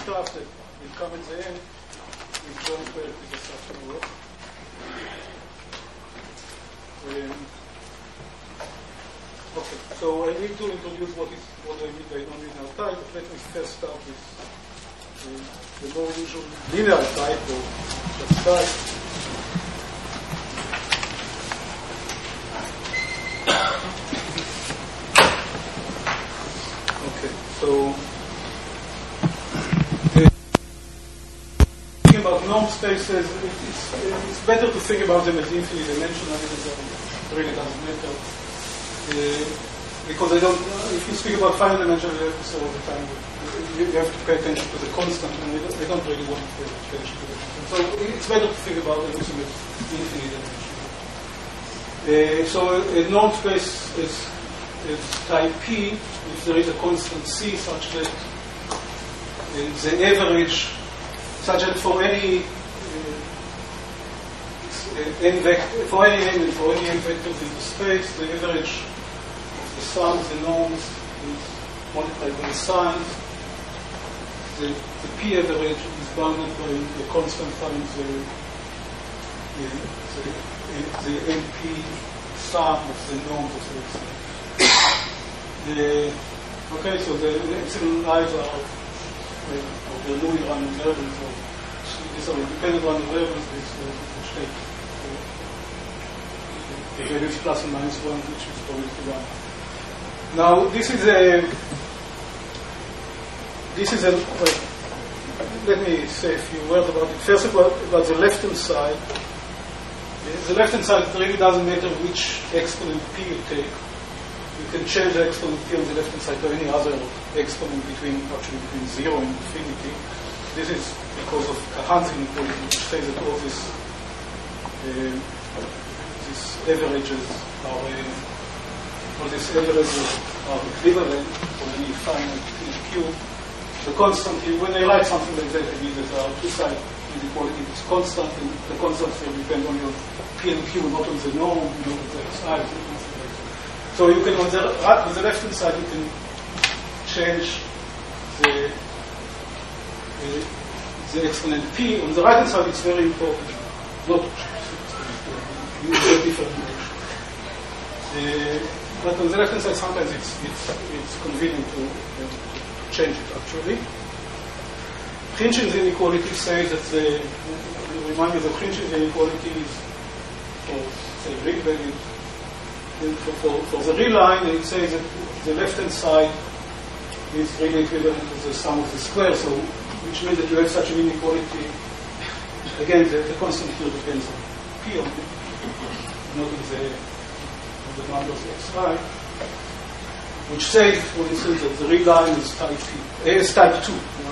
stuff that will come at the end, we don't directly discuss tomorrow. Okay, so I need to introduce what I mean by non-linear type, but let me first start with the more usual linear type or just type. Okay, so thinking about norm spaces, it's better to think about them as infinite dimensional. It really doesn't matter. Because if you speak about finite dimensional, you have to say all the time, you have to pay attention to the constant, and we don't really want to pay attention to the constant. So it's better to think about everything as infinite dimensional. So a norm space is type P if there is a constant C such that the average, such that for any n vector, for any n and for any n vectors in the space, the average of the sum of the norms is multiplied by the signs. The P average is bounded by the constant times the NP sum of the norms of the space. Okay, so the epsilon i's are the Louis random variables, or these are independent random variables which take the values plus and minus 1, which is going to 1. Now, this is a let me say a few words about it. First of all, about the left-hand side. The left-hand side, it really doesn't matter which exponent P you take. You can change the exponent P on the left-hand side to any other exponent between 0 and infinity. This is because of Kahan's inequality, which says that all these averages are equivalent for any finite P and Q. The constant, when I write something like that, I mean that there are two-side inequality. It's constant, and the constants will depend on your P and Q, not on the norm, not on the xi. So you can, on the left-hand side, you can change the exponent P. On the right-hand side, it's very important not to change it. Use a different direction. But on the left-hand side, sometimes it's convenient to change it, actually. Khinchin's inequality says that remind me, the Khinchin's inequality is for, say, real values. For the real line, it says that the left-hand side is really equivalent to the sum of the square, so which means that you have such an inequality. Again, the constant here depends on P on it, not on the numbers xi, which says, for instance, that the real line is type 2.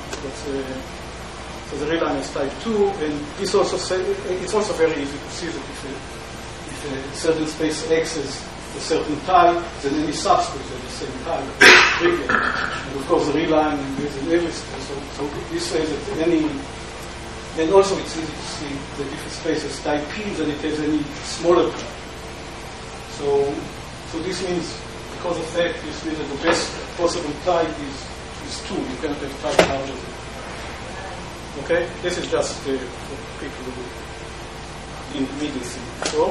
So the real line is type 2, and this also it's also very easy to see that if a certain space X is a certain type, then any subspace of the same type is trivial. And of course, the real line is in every space. So this says that and also it's easy to see that if a space is type P, then it has any smaller type. So this means, because of that, this means that the best possible type is 2. You cannot have type larger than 2. Okay? This is just for people who didn't read this thing before.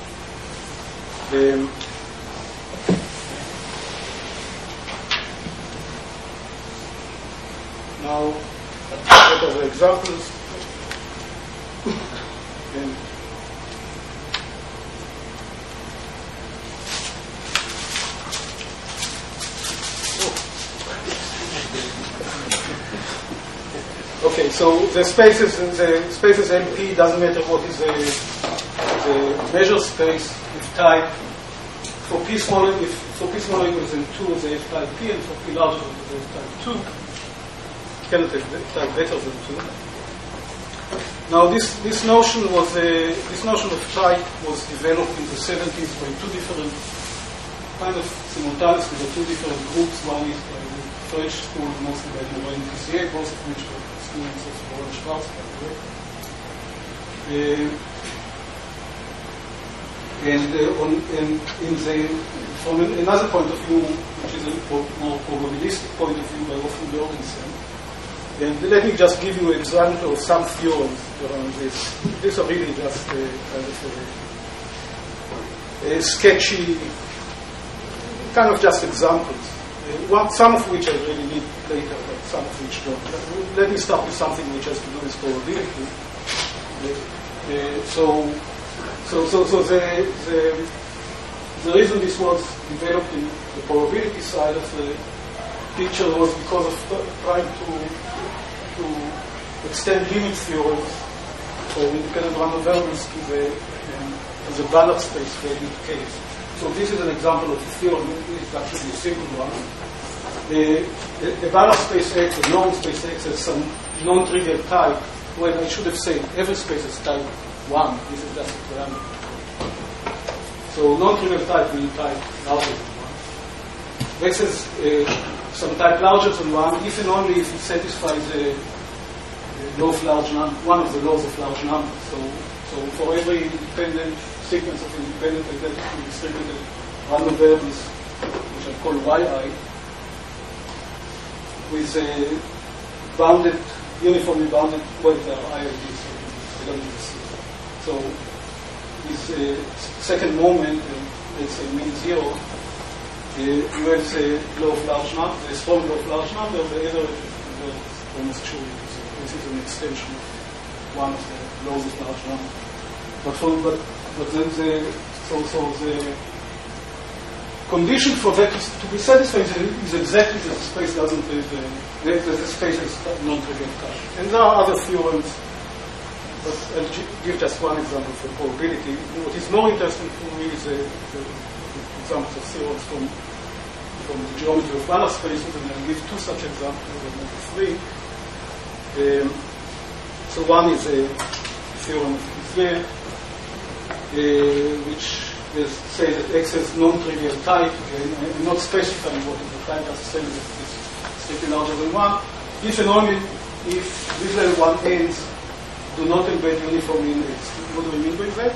Now, what are the examples? Okay, so the spaces MP doesn't matter what is the measure space if type for P smaller equals than 2 they have type P, and for P larger they have type 2. Cannot have type better than 2. Now this notion of type was developed in the 70s by two different kind of simultaneously by two different groups. One is by the French school, mostly by Morin and Tissier, both of which were students of Warren Schwartz, by the way. From another point of view, which is a more probabilistic point of view by Hoffman Jorgensen, And let me just give you an example of some theorems around this. These are really just kind of sketchy, kind of just examples. Some of which I really need later, but some of which don't. Let me start with something which has to do with probability. The reason this was developed in the probability side of the picture was because of trying to extend limit theorems for independent random variables to the Banach space for any case. So this is an example of a theorem. It's actually a simple one. The Banach space X, the norm space X, has some non-trivial type. Well, I should have said every space is type 1. This is just a parameter. So non-trivial type will type larger than 1. X has some type larger than 1, if and only if it satisfies the law of large number, one of the laws of large numbers. So for every independent sequence of independent identically distributed random variables, which I call yi, with bounded, uniformly bounded, well, there are IIDs, I don't need to see. So with second moment, let's say mean 0, you have the law of large number, the strong law of large number, the average is almost surely. So this is an extension of one of the laws of large number. But then the condition for that is to be satisfied is exactly that the space doesn't have that the space has non-trivial type. And there are other theorems, but I'll give just one example for probability. What is more interesting for me is the examples of theorems from the geometry of Banach spaces, and I'll give two such examples, and maybe three. So one is a theorem of Cuvier, which says that X has non-trivial type. I'm not specifying what is the type, just saying that it's strictly larger than 1. If and only if this 1 ends do not embed uniformly in X. What do we mean by that?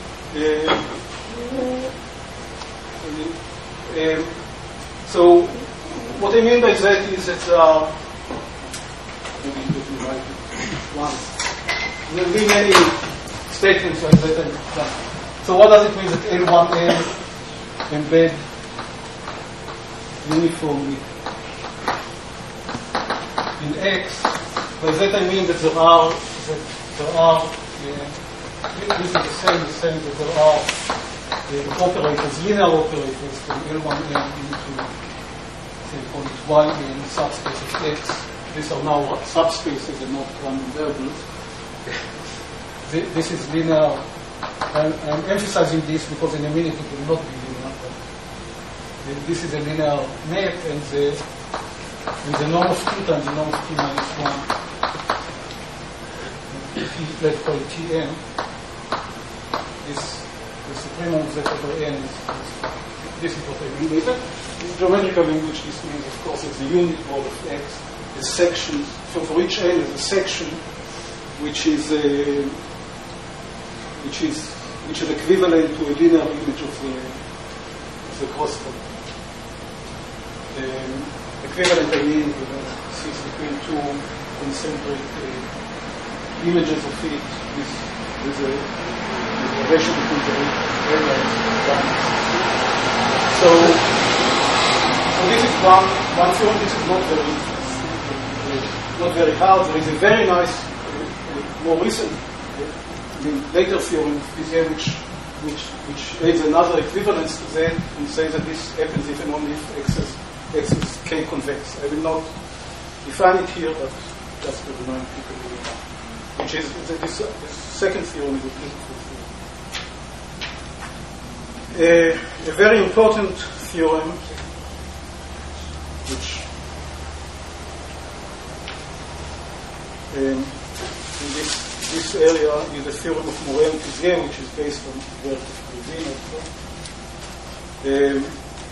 So what I mean by that is that maybe let me write it once. There will be many statements like that. So what does it mean that L1N embed uniformly in X? By that I mean that there are this is the same that there are operators, linear operators from L1N into, say, call it Y in subspace of X. These are now subspaces and not random variables. This is linear. I'm emphasizing this because in a minute it will not be linear. But this is a linear net, and the norm of 2 times the norm of t minus 1. Let's call it Tn. The supremum of z over n this is what I mean by that. In geometrical language, this means, of course, it's the unit mode of X. The section, so for each n is a section which is equivalent to a linear image of the crosscut. Equivalent, I mean, sits between two concentric images of it with a ratio between the areas. So this is one theorem. This is not very hard. There is a very nice, more recent, later theorem of Cuvier which adds another equivalence to that and says that this happens if and only if X is K convex. I will not define it here, but just to remind people, which is this second theorem is a beautiful theorem. A very important theorem, which in this area is the theorem of Morel and Cuvier, which is based on the work of Grevin.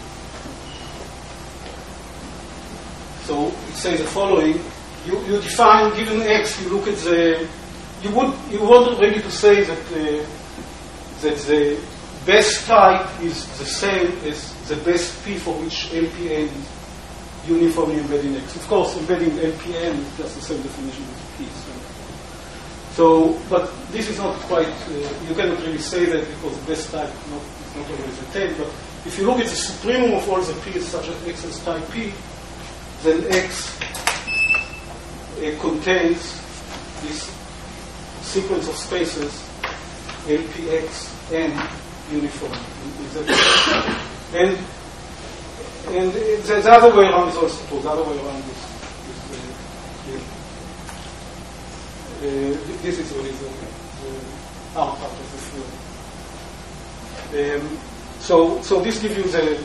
So it says the following: you define given X, you look at you want really to say that the best type is the same as the best P for which LPN uniformly embedding X. Of course, embedding LPN is just the same definition as P. So, but this is not quite, you cannot really say that because this type is not always attained, but if you look at the supremum of all the P's such as X is type P, then X contains this sequence of spaces LPX and uniform. And the other way around is also true. The other way around is this is really the R part of the theorem. So this gives you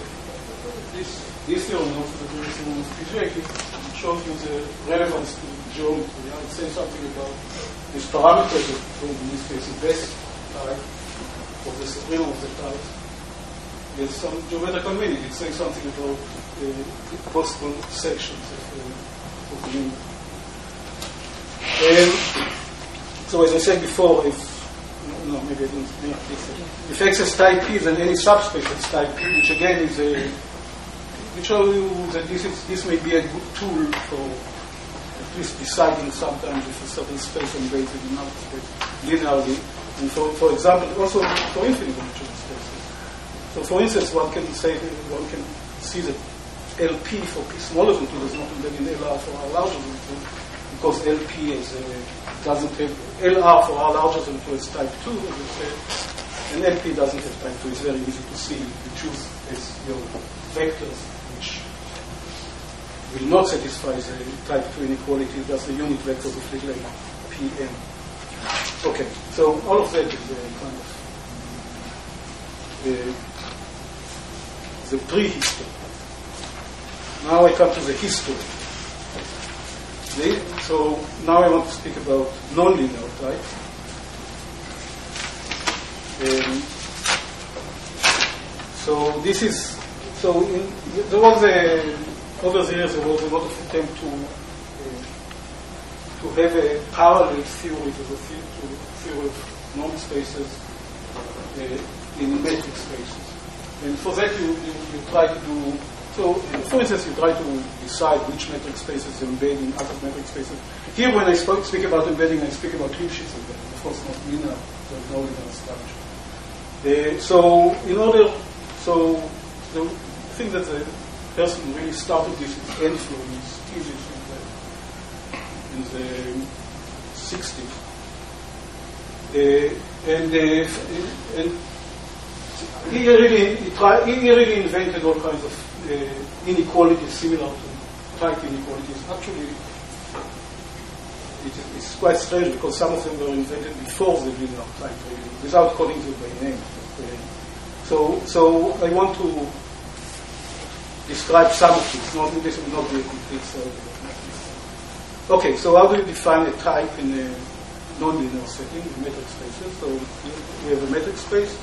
this theorem also the theorem of Pijek. It shows you the relevance to geometry. It says something about these parameters of, in this case, the best type of the supremum of the type. There's some geometrical meaning. It says something about possible sections of the unit. So as I said before, if X is type P, then any subspace that's type P, which again is which show you that this may be a good tool for at least deciding sometimes if a certain space invades another space linearly, and for example, also for infinite dimensional spaces. So for instance, one can see that LP for P smaller than 2 does not embed in LR for R larger than 2, because LP doesn't have LR for R larger than 2 is type 2, and LP doesn't have type 2. It's very easy to see. You choose as your vectors which will not satisfy the type 2 inequality, that's the unit vectors of little Pn. Okay, so all of that is kind of the prehistory. Now I come to the history. So now I want to speak about nonlinear type. So this is there was over the years there was a lot of attempt to have a parallel theory to the theory of norm spaces in metric spaces, and for that you try to do. So, for instance, you try to decide which metric spaces embed in other metric spaces. Here, when I speak about embedding, I speak about Lipschitz embedding. Of course, not linear. There's no linear structure. The thing that the person really started this is Enfield in his thesis in the 60s. And he really invented all kinds of inequalities similar to type inequalities. Actually, it's quite strange because some of them were invented before the linear type, without calling them by name. So I want to describe some of this. This will not be a complete survey. Okay, so how do you define a type in a nonlinear setting, in metric spaces? So we have a metric space.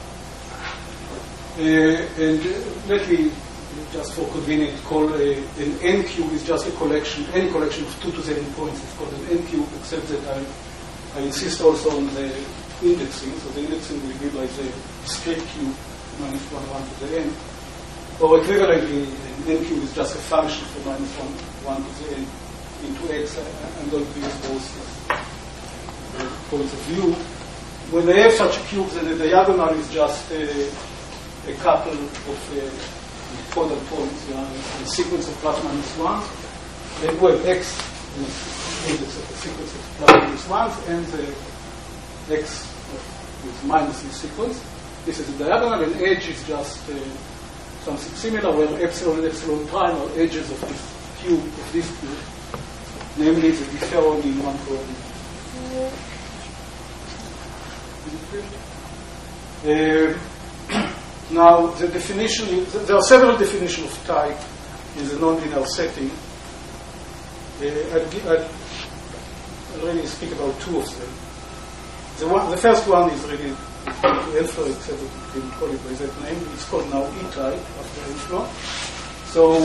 And let me, just for convenience, call an n cube is just a collection, any collection of 2 to the n points is called an n cube, except that I insist also on the indexing. So the indexing will be like the discrete cube minus 1 to the n. Or equivalently, an n cube is just a function for minus 1 to the n into x. I'm going to use both points of view. When they have such cubes, then the diagonal is just a couple of photon points, a sequence of plus minus 1. Well, x is a sequence of plus minus 1s, and the x with minus this sequence. This is the diagonal, and edge is just something similar, where epsilon and epsilon prime are edges of this cube, namely they differ only in one coordinate. Now, the definition, there are several definitions of type in the nonlinear setting. I'll really speak about 2 of them. The first one is really to Elfler, except that we didn't call it by that name. It's called now E-type after Elfler. So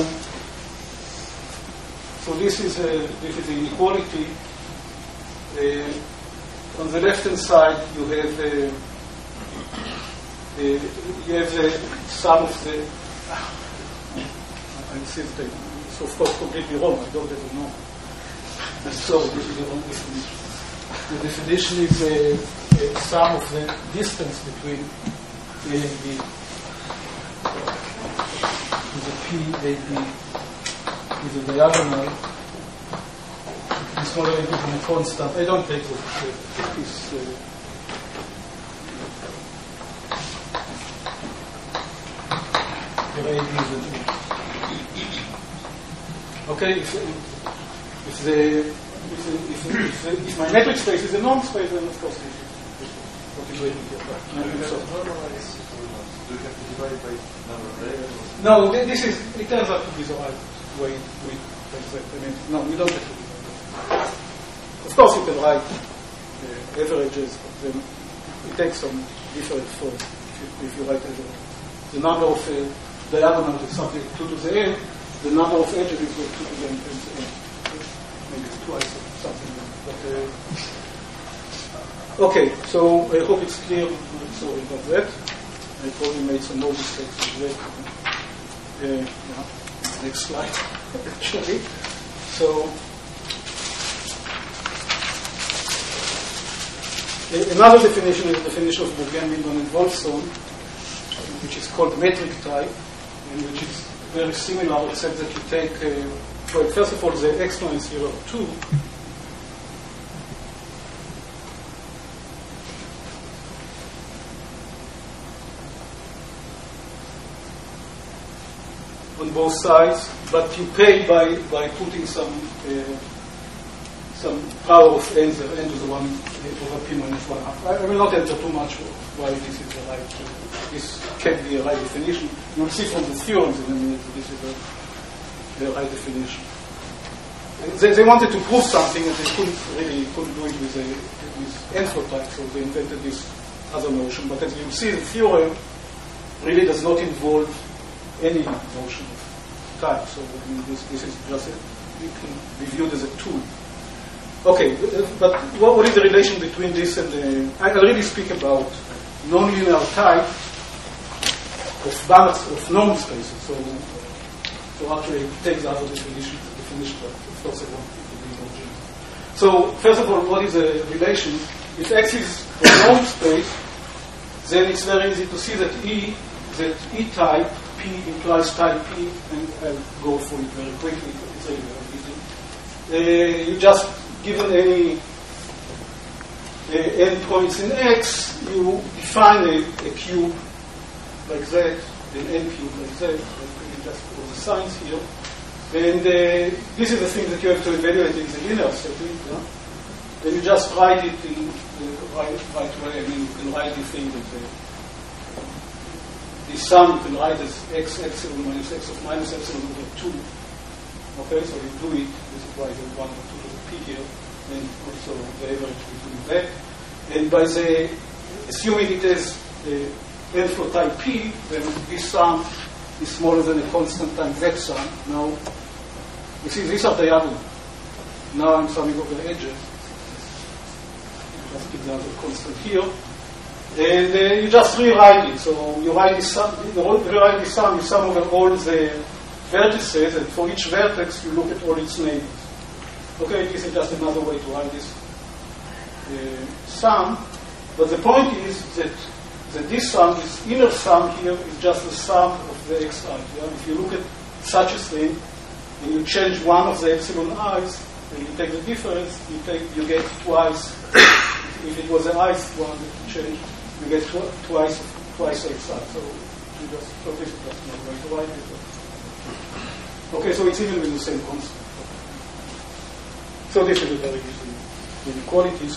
this is the inequality. On the left-hand side, you have the sum of the. I insist that is of course completely wrong. I don't ever know. So this is the wrong definition. The definition is a sum of the distance between A and B. Is a PAB is a diagonal. It's smaller than a constant. I don't take this. Okay, if my metric space is a norm space, then of course this is what is waiting here. Do you have to divide it by number of layers? No, this is, it turns out to be the right way to exact. I mean, no, we don't have to do that. Of course, you can write averages, but then it takes some different form if you write averages. The number of diagonals is something 2 to the n, the number of edges is 2 to the n times the n. Maybe twice or something like that. Okay, so I hope it's clear. I'm sorry about that. I probably made some more mistakes with that. Next slide, actually. So, another definition is the definition of Bourgain-Milman and Wolfson, which is called metric type, and which is very similar, except that you take, well, first of all, the exponents here are 2. On both sides, but you pay by putting some power of n to the 1 over p minus 1/2. I will not enter too much why this is the right. This can be a right definition. You'll see from the theorems in a minute that this is the right definition. They wanted to prove something, and they couldn't do it with n-flow type, so they invented this other notion. But as you see, the theorem really does not involve any notion of type. So I mean, this is just it can be viewed as a tool. Okay, but what is the relation between this and the? I already speak about nonlinear type of norm spaces. So actually, take the other definition, but of course I want it to be more general. So first of all, what is the relation? If X is a norm space, then it's very easy to see that E type P implies type P, and I'll go through it very quickly. It's really very easy. You just given any endpoints in X, you define a cube like that, an n cube like that. I just put the signs here. And this is the thing that you have to evaluate in the linear setting. Yeah? Then you just write it in the right way. I mean, you can write the thing that the sum you can write as x epsilon minus x of minus epsilon over 2. Okay, so you do it. This is why the 1 or 2 to the p here, and also the average between that. And by the assuming it is n-flow type p, then this sum is smaller than a constant times that sum. Now, you see, these are diagonal. Now I'm summing over the edges. Just keep the other constant here. And you just rewrite it. So you write this sum, you sum over all the vertices, and for each vertex you look at all its neighbors. Okay, this is just another way to write this sum. But the point is that this sum, this inner sum here, is just the sum of the xi. Yeah? If you look at such a thing, and you change one of the epsilon i's, and you take the difference, you get twice. If it was an i's one that you change, you get twice xi. So you just this is just not going to write it. Okay, so it's even with the same constant. So this is a very easy inequality.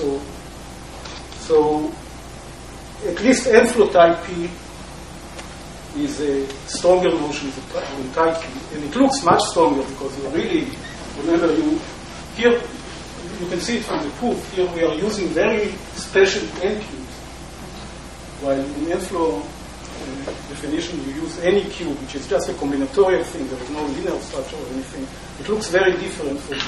So at least n-flow type P is a stronger notion than type P, and it looks much stronger because you really remember here you can see it from the proof. Here we are using very special n cubes, while in n-flow definition you use any cube, which is just a combinatorial thing. There is no linear structure or anything. It looks very different from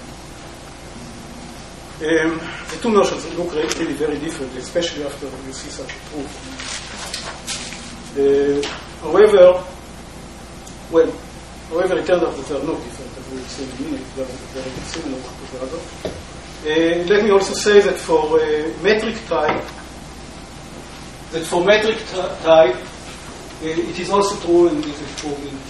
the two notions look really very different, especially after you see such a proof. However, well, However, it turned out that they are not different, as we will see in a minute. They are very similar to the other. Let me also say that for metric type, it is also true, and this is proved in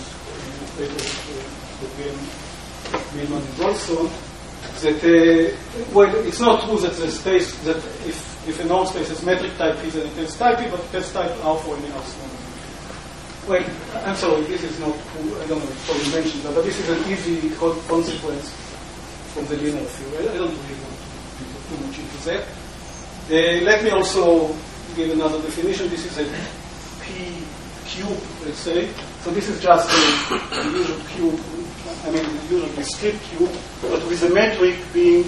Millman and Wolfson, that, well, it's not true that the space, that if a norm space has metric type P, then it has type P, but it has type R for any R smaller. Well, I'm sorry, this is not, I don't know if Paul mentioned that, but this is an easy consequence from the linear theory. I don't really want to go too much into that. Let me also give another definition. This is a P cube, let's say. So this is just a usual cube, I mean, the usual discrete cube, but with a metric being,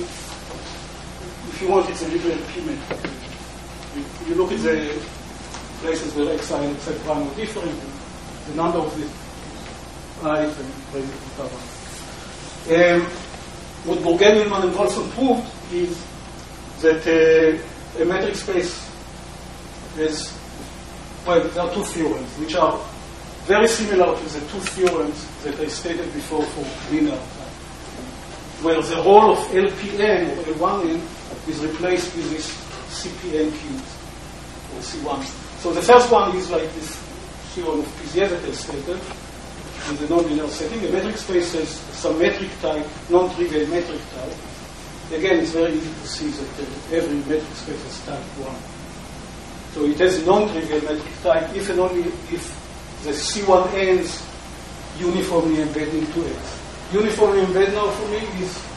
if you want, it's a literal P metric. You look at the places where xi and xi prime are different, the number of the i's and raise it to power. What Bourgain, Millman, and Wolfson proved is that a metric space is, well, there are two theorems, which are very similar to the two theorems that I stated before for linear time, where the role of LPN or L1N is replaced with this CPN cubes, or C1. So the first one is like this theorem of Pizier that I stated, in the nonlinear setting. A metric space has some metric type, non-trivial metric type. Again, it's very easy to see that every metric space has type 1. So it has non-trivial metric type if and only if the C1n's uniformly embed into X. Uniformly embed now for me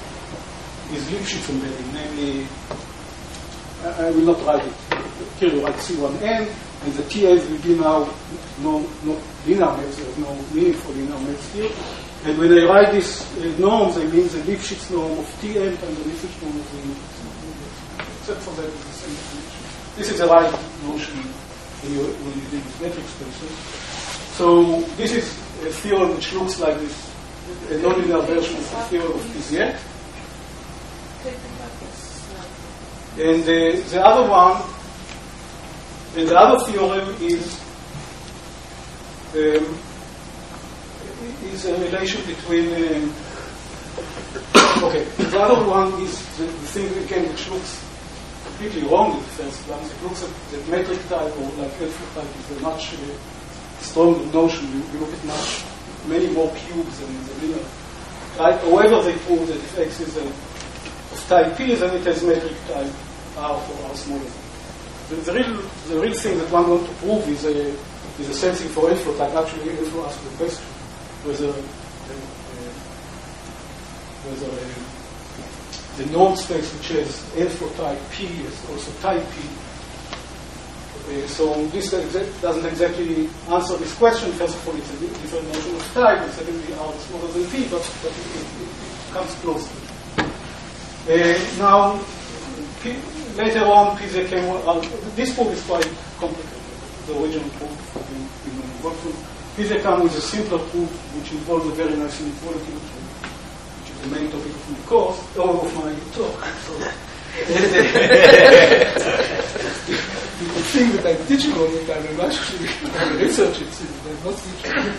is Lipschitz embedding, namely, I will not write it. Here you write C1n, and the TAs will be now no linear maps, there is no meaning for linear maps here. And when I write these norms, I mean the Lipschitz norm of Tn and the Lipschitz norm of the except for that, it's the same definition. This is the right notion when you deal with metric spaces. So this is a theorem which looks like this, a nonlinear version of the theorem of Pizier. And the other one, and the other theorem is a relation between. Okay, the other one is the thing again which looks completely wrong at first glance. It looks at the metric type or like L4 type is a much stronger notion. You look at many more cubes than in the linear type. However, they prove that if X is of type P, then it has metric type R for R smaller. The real thing that one wants to prove is a sensing for L4 type. Actually, L4 asks the question whether the norm space which has L4 type P is also type P. So this doesn't exactly answer this question. First of all, it's a different notion of type, and secondly, R is smaller than P, but it comes close. Now, later on, Pizier came out. This proof is quite complicated. The original proof in Wolfson. Pizier came with a simpler proof, which involves a very nice inequality, which is the main topic of my course, or of my talk. You can think that I'm teaching all the time, I'm actually researching things, but not teaching.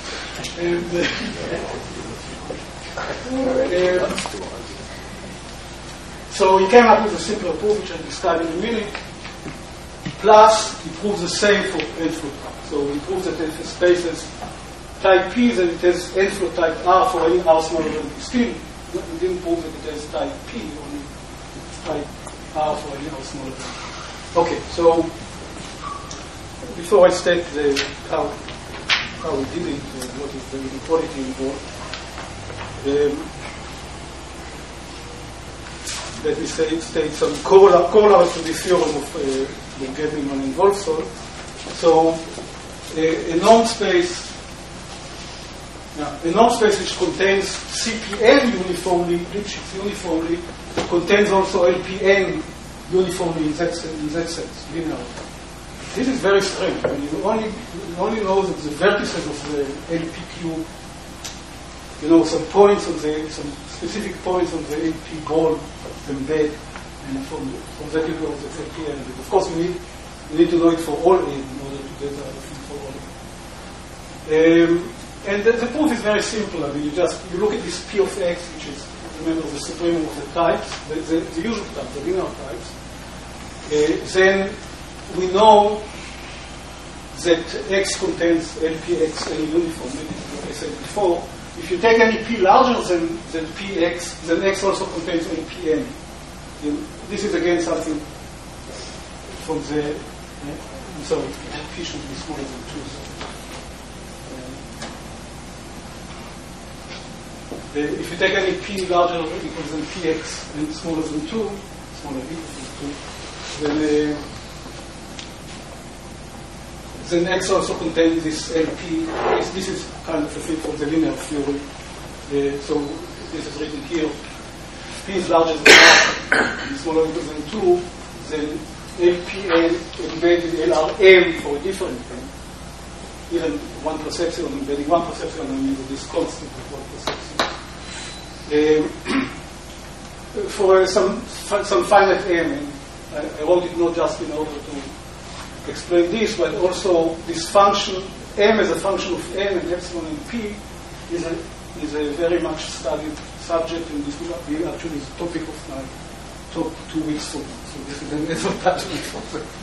So he came up with a simpler proof, which I'll describe in a minute. Plus, he proves the same for L-flow type. So he proves that if a space has type P, then it has L-flow type R for any R smaller than P. Still, we didn't prove that it has type P, only type R for any R smaller than P. Okay, so before I state how we did it, what is the inequality involved, let me state some corollaries to the theorem of Bourgain, Millman, and Wolfson. So a norm space which contains CPN uniformly, Lipschitz uniformly, contains also LPN uniformly in that sense, linear. This is very strange. I mean, you only know that the vertices of the LP cube, some specific points on the LP ball embed, and from that you know that LP element. Of course, you need to know it for all A in order to get the thing for all A. And the proof is very simple. I mean, you look at this P of X, which is, remember, the supremum of the types, the usual types, the linear types. Then we know that X contains LPX and uniform. As I said before, if you take any P larger than PX, then X also contains LPN. This is again something from the, so P should be smaller than 2. If you take any P larger or equal than Px and smaller than 2, smaller than equal than 2, then X also contains this LP. This is kind of a thing from the linear theory. So this is written here. P is larger than 1 and smaller or equal than 2, then LPN embedded LRM for a different thing. Even 1 plus epsilon, embedding 1 plus epsilon, and this constant of 1 plus epsilon. For some finite M, and I wrote it not just in order to explain this, but also this function, M as a function of N and epsilon and P, is a very much studied subject, and this will be actually the topic of my talk 2 weeks from now. So this is an advertisement for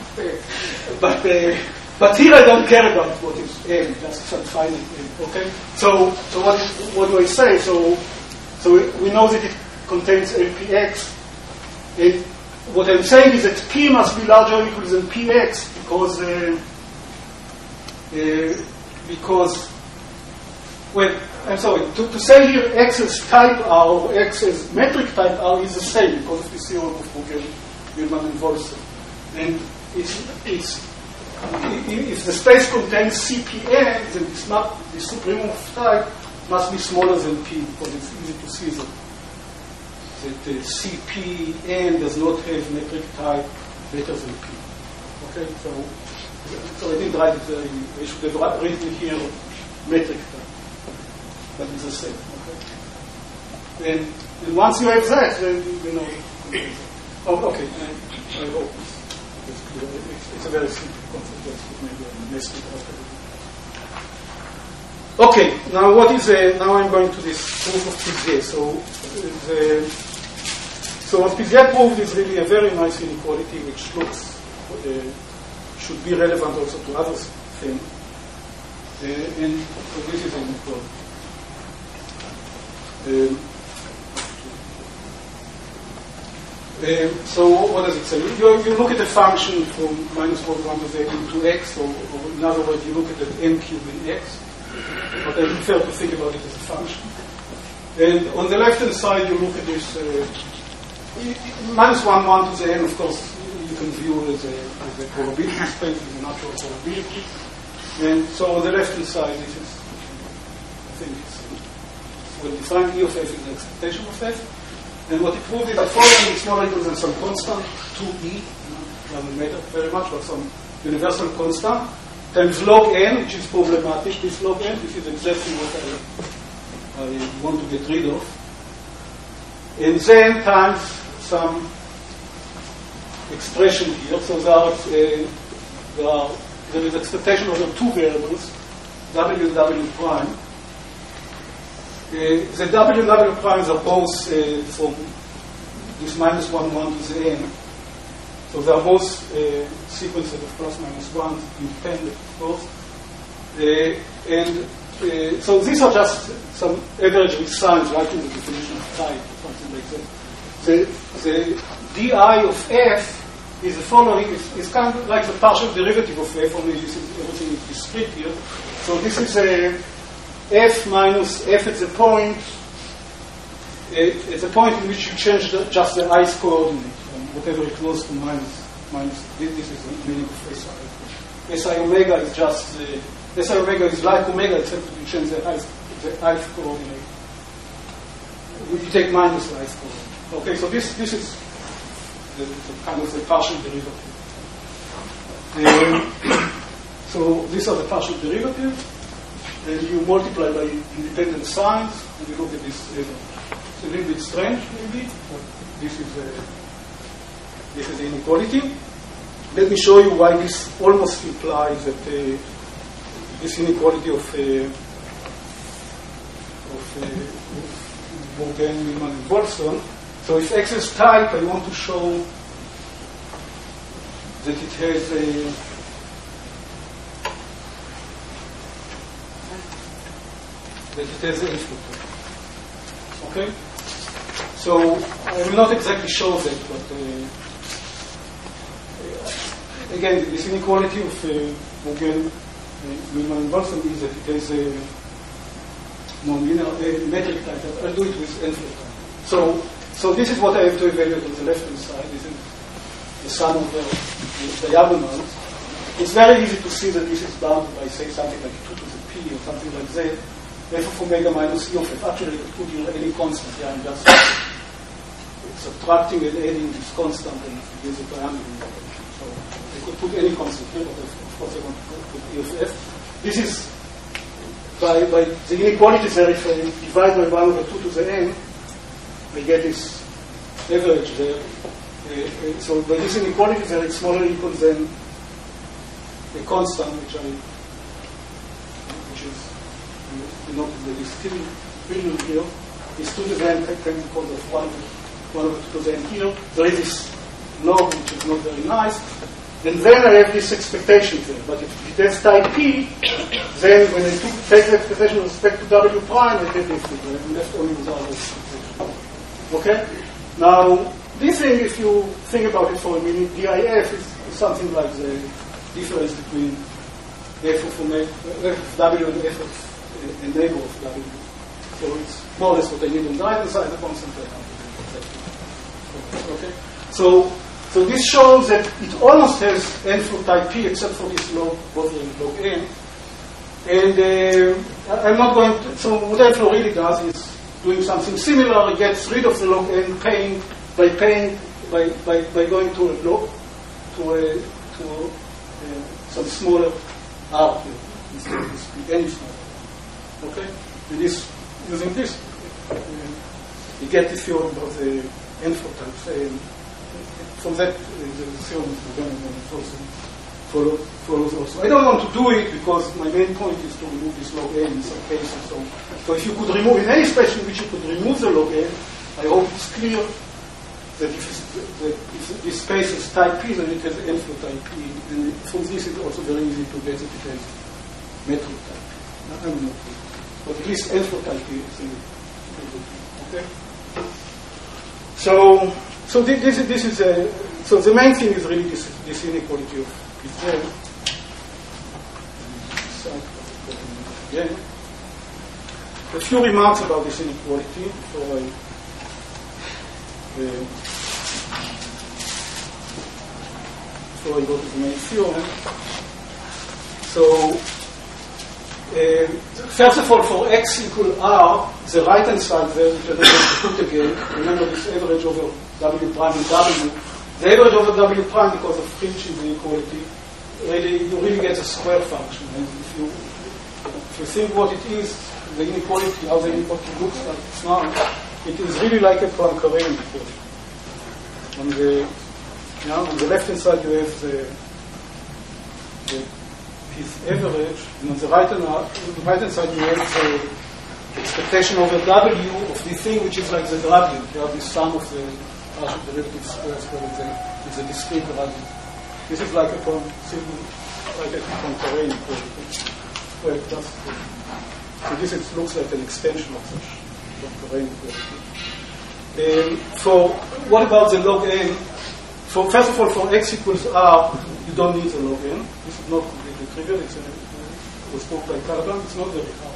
but here I don't care about what is M, just some finite M. Okay. So what do I say? So we know that it contains LPX, and what I'm saying is that P must be larger or equal than PX because well, I'm sorry, to say here X as type R or X as metric type R is the same because of the theorem of Gilman and Volson. And it's if the space contains CPN, then it's not the supremum of type must be smaller than P because it's easy to see that CPN does not have metric type better than P. Okay, so I didn't write it there. I should have written here metric type, but it's the same. Okay, and once you have that, then you know. Oh, okay. I hope it's clear. It's a very simple concept. That's maybe I messed it up. Okay, now what is now I'm going to this proof of Pizet. So what Pizet proved is really a very nice inequality which looks should be relevant also to other things. And so this is an inequality. So what does it say? You look at a function from -1 to z into x, or in other words, you look at an m cube in x. But I prefer to think about it as a function. And on the left-hand side, you look at this -1 to the n, of course, you can view as a probability space, as a natural probability. And so on the left-hand side, this is, I think it's well-defined. E of f is the expectation of f. And what it proved is the following: it's not equal than some constant, 2e, doesn't matter very much, but some universal constant, times log n, which is problematic, this log n, this is exactly what I want to get rid of. And then times some expression here. So there is expectation over 2 variables, w and w prime. The w and w primes are both from this -1 to the n. So they are both sequences of ±1, independent, of course. So these are just some averaging signs, like in the definition of type or something like that. The di of f is the following. It's kind of like the partial derivative of f, only this is everything is discrete here. So this is f minus f at the point in which you change just the i's coordinate, whatever it was to minus. This is the meaning of SI. SI omega is just SI omega is like omega, except that you change the i's coordinate. You take minus the i's coordinate. Okay, so this is the kind of the partial derivative. So these are the partial derivatives. And you multiply by independent signs, and you look at this average. It's a little bit strange, maybe, but this is the inequality. Let me show you why this almost implies that this inequality of Bourgain, Millman, and Wolfson. So if X is type, I want to show that it has an influence. Okay? So I will not exactly show that, but again, this inequality of Bourgain, Millman, and Wolfson is that it has a nonlinear metric type. I'll do it with inflow type. So this is what I have to evaluate on the left-hand side. This is the sum of the diagonals. It's very easy to see that this is bounded by, say, something like 2 to the p or something like that. F of omega minus E of F. Actually, I could put here any constant. Yeah, I'm just subtracting and adding this constant and use a diameter. So I could put any constant here, but of course I want to put E of F. This is by the inequalities there. If I divide by 1 over 2 to the n, I get this average there. So by this inequality there, it's smaller equal than a constant, which is denoted by this billion here, is 2 to the n times because of 1 over 2 to the n here. There is this log, which is not very nice. And then I have this expectation there. But if it has type P, then when I take the expectation with respect to W prime, I get this figure. I'm left only with other expectation. Okay? Now, this thing, if you think about it for a minute, DIF is something like the difference between F of W and F of a neighbor of W. So it's more or less what I need on the right side, the constant I have. Okay? So this shows that it almost has n through type P, except for this log, both log n. And I'm not going to, so what Airflow really does is doing something similar. It gets rid of the log n by going to a log, to some smaller r here, instead of this n smaller. Okay? And this, using this, you get the theorem of the n-flow type. From that, the theorem follows also. I don't want to do it because my main point is to remove this log n in some cases. So if you could remove, in any space in which you could remove the log n, I hope it's clear that if this space is type P, then it has n-flow type P. And from this, it's also very easy to get that it has metric type P. I don't know. But at least n-flow type P is okay? So this is so the main thing is really this inequality of P-Z. A few remarks about this inequality before I go to the main theorem. So first of all, for x equal r, the right-hand side there, which I'm going to put again, remember this average over w prime and w. The average over w prime, because of Khinchin's inequality, you really get a square function. And if you think what it is, the inequality, how the inequality looks like now, it is really like a Poincare inequality. On the left-hand side, you have his average, and on the right-hand side you have the expectation over W of the thing which is like the gradient. You have the sum of the partial derivative squares with a discrete gradient. This is like a Poincare inequality. Well, so this looks like an extension of such Poincare inequality. What about the log n? First of all, for x equals r, you don't need the log n. This is not completely trivial. It was proved by Caliban. It's not very hard.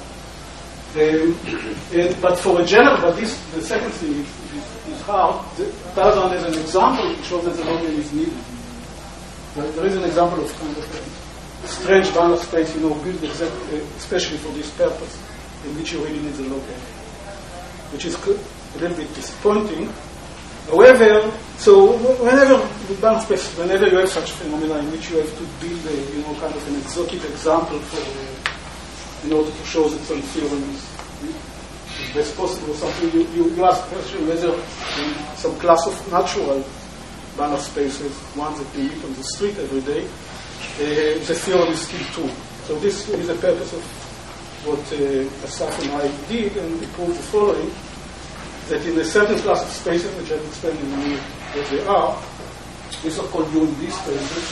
But for a general, the second thing is hard. Caliban has an example which shows that the log n is needed. There is an example of kind of a strange Banach space, built especially for this purpose, in which you really need the log n, which is a little bit disappointing. However, so whenever you have such phenomena in which you have to build kind of an exotic example in order to show that some theorem is best possible or something, you ask the question whether in some class of natural Banach spaces, ones that you meet on the street every day, the theorem is still true. So this is the purpose of what Asaf and I did, and we proved the following, that in a certain class of spaces, which I've explained in a minute what they are, these are called UMD spaces.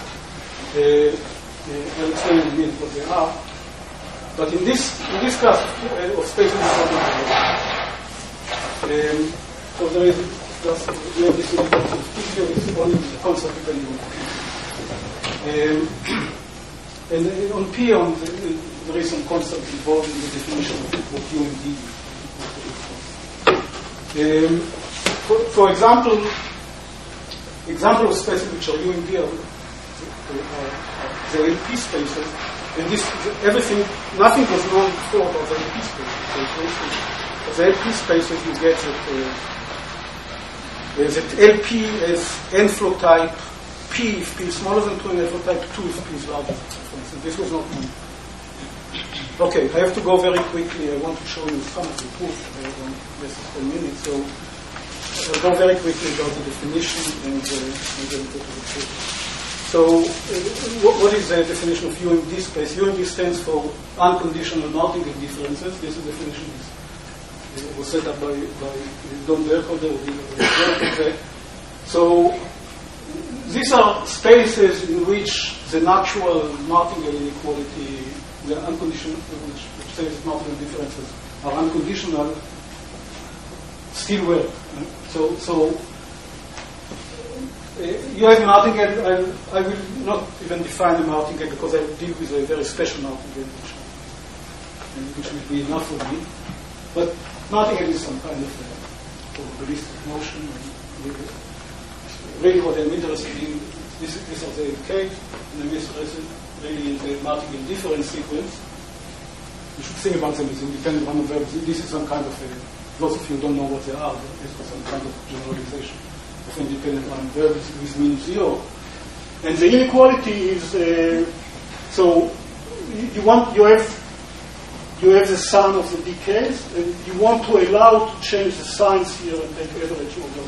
I'll explain in a minute what they are. But in this class of spaces, so there is just this figure is only the concept depending on P. And on P, there is some concept involved in the definition of what UMD is. For example of spaces which are UMD are the LP spaces, and nothing was known before about the LP spaces. So for instance, for the LP spaces, you get that LP is n-flow type P if P is smaller than 2, and n-flow type 2 if P is larger than 2. For instance, this was not known. Okay, I have to go very quickly. I want to show you some of the proof. I have less than 10 minutes, so I'll go very quickly about the definition and then go to the proof. So, what is the definition of UMD space? UMD stands for unconditional Martingale differences. This is the definition. It was set up by Don Berkholder. So, these are spaces in which the natural Martingale inequality, the unconditional, which says Martingale differences are unconditional, still work. So you have Martingale. I will not even define the Martingale because I deal with a very special Martingale, which will be enough for me. But Martingale is some kind of probabilistic notion. Really, what I'm interested in, these are the LK, and I'm interested really in the Martingale difference sequence. You should think about them as independent random variables. This is some kind of lots of you don't know what they are. This is some kind of generalization of independent random variables with mean 0. And the inequality is so you have the sign of the decays, and you want to allow to change the signs here and take average over.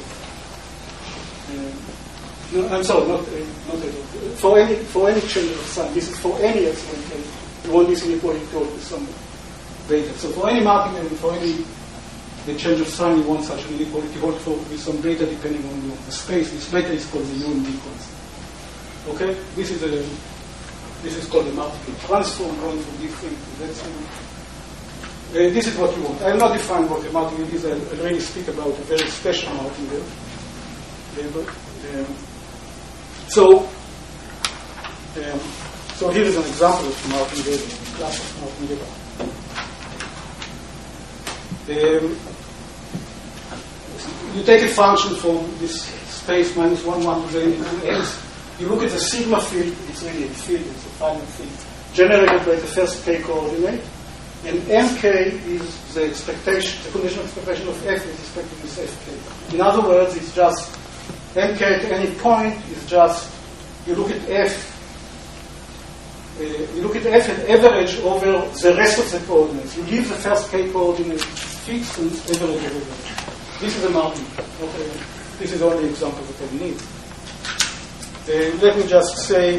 No, I'm sorry, not average. For any change of sign. This is for any exponent. You want this inequality to with some beta. So for any Martingale and for any the change of sign, you want such an inequality with some beta depending on the space. This beta is called the UMD constant. Okay, this is called the Martingale transform, going from this thing to that thing. This is what you want. I will not define what a Martingale is. I'll really speak about a very special Martingale. So here is an example of Martingale, class of Martingale. You take a function from this space minus 1, 1 to the ends. You look at the sigma field. It's really a field. It's a final field generated by the first k coordinate. And mk is the expectation, the conditional expectation of f with respect to this fk. In other words, it's just mk at any point is just you look at f. You look at f at average over the rest of the coordinates. You leave the first k coordinate fixed and average over average. This is a Martingale. Okay, this is only an example that I need. Let me just say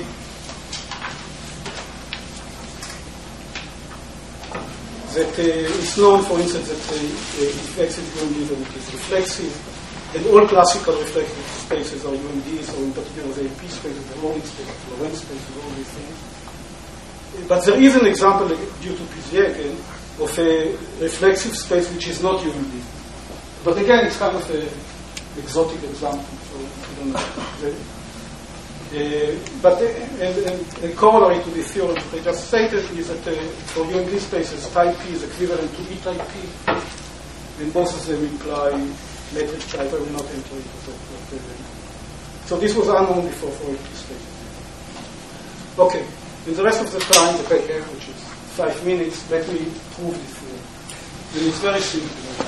that it's known, for instance, that if X is UMD, then it is reflexive, and all classical reflective spaces are UMDs, or in particular the AP spaces, the Morning spaces, the Lorentz spaces, all these things. But there is an example, due to Puiseux again, of a reflexive space which is not UMD. But again, it's kind of an exotic example, so I don't know. But a corollary to the theorem that I just stated is that for UMD spaces, type P is equivalent to E type P, and both of them imply metric type. I will not enter into that. So this was unknown before for LP spaces. Okay, in the rest of the time that I have, which is 5 minutes, let me prove this theorem. And it's very simple.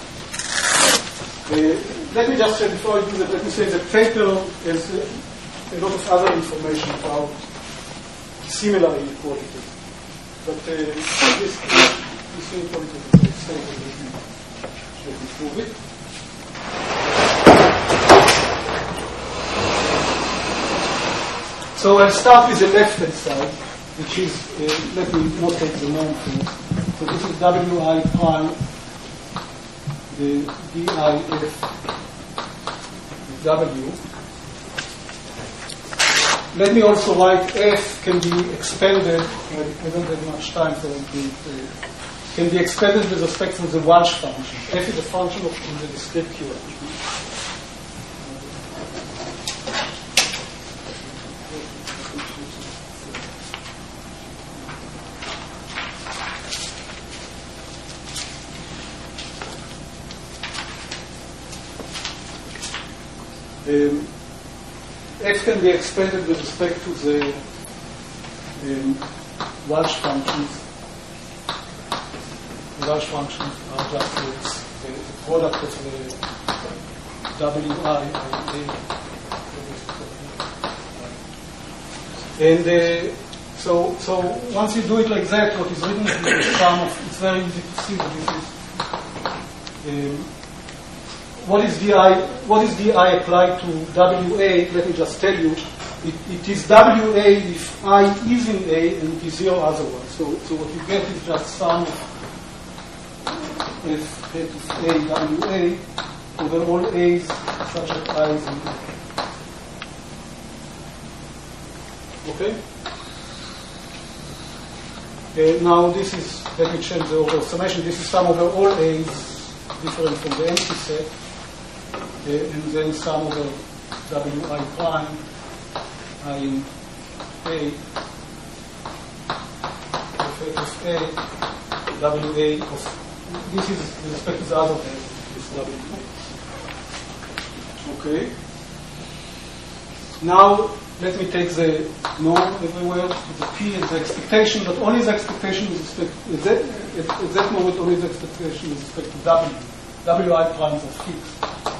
Let me just say, before I do that, let me say that paper has a lot of other information about similar inequalities. But this inequality is very stable. Let me prove it. So I'll start with the left-hand side, which is, let me not take the norm for So this is Wi prime, the DIF W. Let me also write F can be expanded. I don't have much time, so it can be expanded with respect to the Walsh function. F is a function of the discrete Q. F can be expanded with respect to the Walsh functions. The Walsh functions are just the product of the Wi and so once you do it like that, what is written is the sum of. It's very easy to see that this is. What is DI applied to WA? Let me just tell you. It is WA if I is in A and it is 0 otherwise. So what you get is just sum of F A WA over all A's such that I is in A. Okay? Now this is, let me change the order of summation. This is sum over all A's different from the empty set. And then sum over Wi prime I in A of A WA of this is with respect to the other A, this WA. Okay. Now let me take the norm everywhere, the P and the expectation, but only the expectation with respect at that moment only the expectation with respect to W. Wi primes are fixed.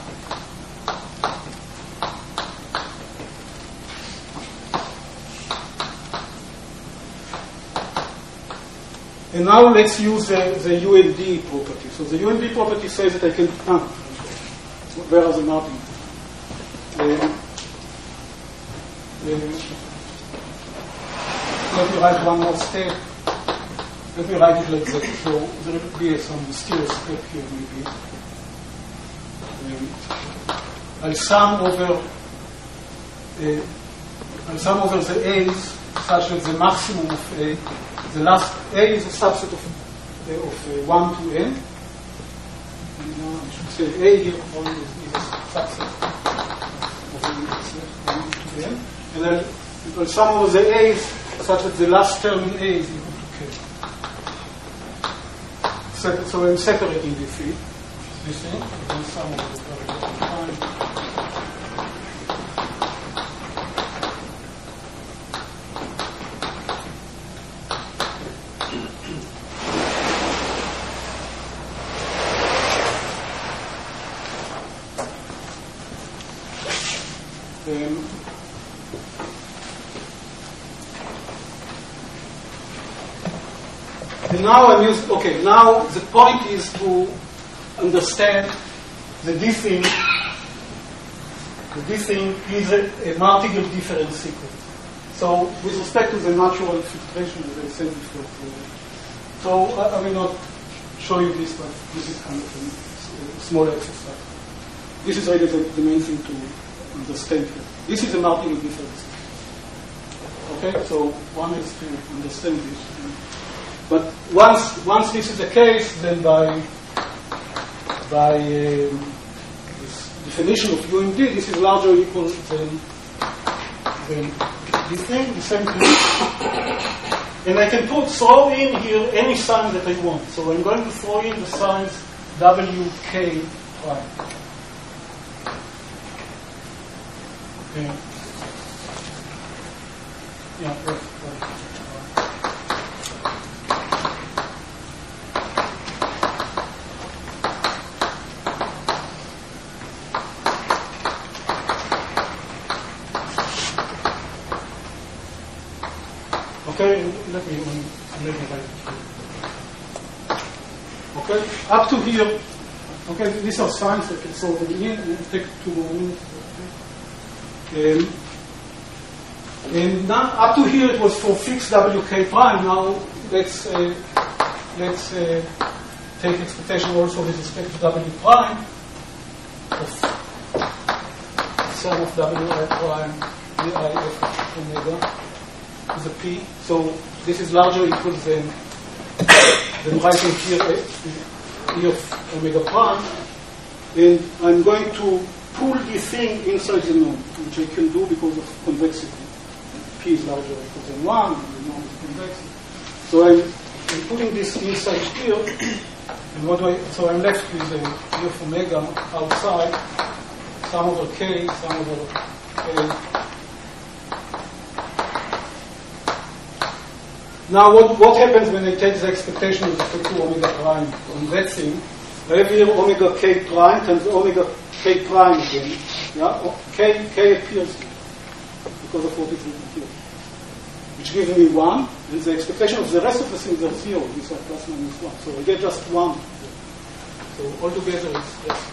And now let's use the UND property. So the UND property says that I can. Where are the margins? Let me write one more step. Let me write it like that. So there will be some mysterious step here, maybe. I'll sum over the A's such that the maximum of A. The last A is a subset of 1 to n. And I should say A here only is a subset of 1 to n. And then I'll sum over the A's such that the last term in A is equal to K. So I'm separating the field. You see? And sum over the time. Now the point is to understand the diffing. The diffing is a Martingale difference sequence. So with respect to the natural filtration, as I said before. So I will not show you this, but this is kind of a small exercise. This is really the main thing to understand here. This is a Martingale difference. Okay, so one is to understand this. But once this is the case, then by this definition of UMD, this is larger or equal than this thing, the same thing. And I can throw in here any sign that I want. So I'm going to throw in the signs WK prime. Okay. Yeah, right. Okay, let me write it here. Okay, up to here. Okay, these are signs that can solve them in and take 2 more minutes. Okay. And now, up to here it was for fixed WK prime. Now let's let's take expectation also with respect to W prime of sum of W I prime VI F of omega is a P. So this is larger or equal than writing here E of omega prime. And I'm going to pull the thing inside the norm, which I can do because of convexity. P is larger or equal than 1, and the norm is convex. So I'm putting this inside here, and so I'm left with E of omega outside, sum over K, sum over K. Now what happens when I take the expectation with respect to omega prime on that thing? I have here omega K prime times omega K prime again. Yeah? K appears because of what is written here, which gives me 1, and the expectation of the rest of the things are 0, these are plus minus 1. So I get just 1. So altogether it's just.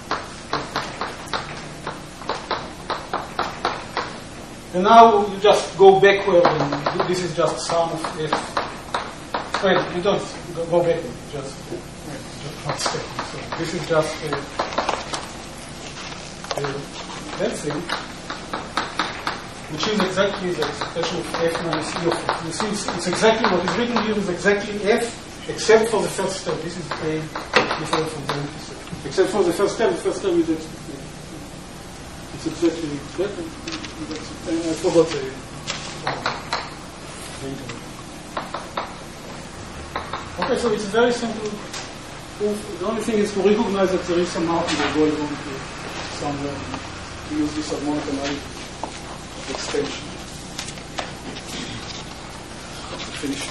And now you just go backward, and this is just sum of F. Wait, you don't go backward, just 1 second. So this is just that thing, which is exactly the expression of F minus E of F. You see, it's exactly what is written here is exactly F, except for the first term. This is A different from the empty set. Except for the first term is expectation. It's exactly that. I forgot the internet. Okay, so it's a very simple proof. The only thing is to recognize that there is some marking that going on here somewhere. To use this harmonic analysis extension. Finish.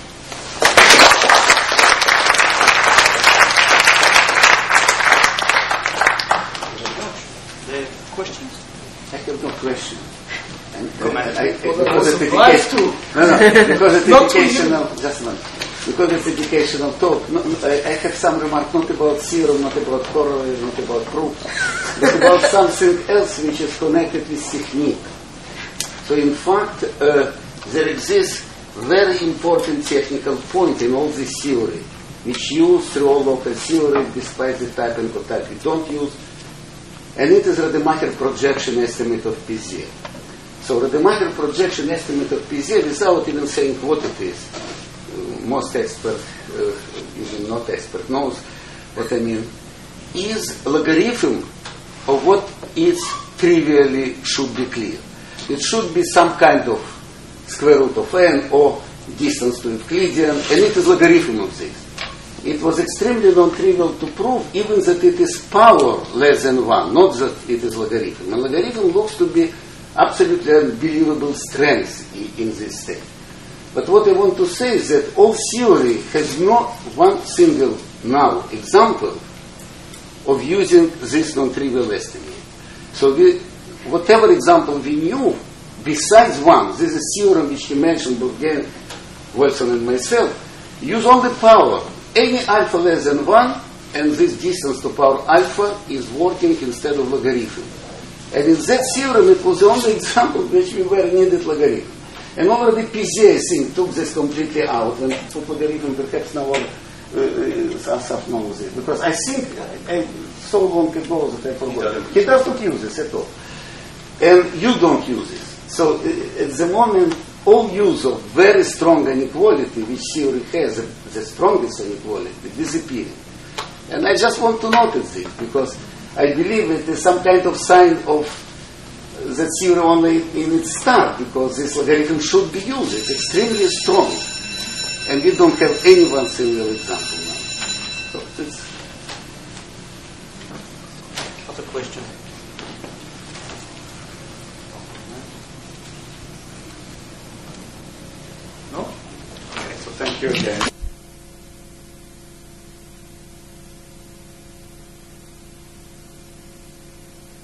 Questions? I have no question. Because it's educational, just one. Because it's educational talk. No, I have some remark not about theorem, not about corollary, not about proof, but about something else which is connected with technique. So in fact, there exists very important technical point in all this theory, which use through all local theory, despite the type and cotype we don't use, and it is Rademacher projection estimate of Pz. So Rademacher projection estimate of Pz, without even saying what it is, most expert, even not expert, knows what I mean, is logarithm of what is trivially should be clear. It should be some kind of square root of n or distance to Euclidean, and it is logarithm of this. It was extremely non-trivial to prove even that it is power less than 1, not that it is logarithm. And logarithm looks to be absolutely unbelievable strength in this state. But what I want to say is that all theory has not one single now example of using this non-trivial estimate. So whatever example we knew, besides one, this is a theorem which he mentioned, Bourgain, Wilson and myself, use only power. Any alpha less than 1, and this distance to power alpha is working instead of logarithm. And in that theorem, it was the only example which we were needed logarithm. And already Pz, I think, took this completely out, and put logarithm perhaps now Asaf knows it. Because I think, so long ago that I forgot. He does not use this at all. And you don't use it. So at the moment, all use of very strong inequality, which theory has, the strongest inequality, disappearing. And I just want to notice this, because I believe it is some kind of sign of the theory only in its start, because this logarithm should be used. It's extremely strong. And we don't have any one single example now. So it's... Other question? No? Okay, so thank you again.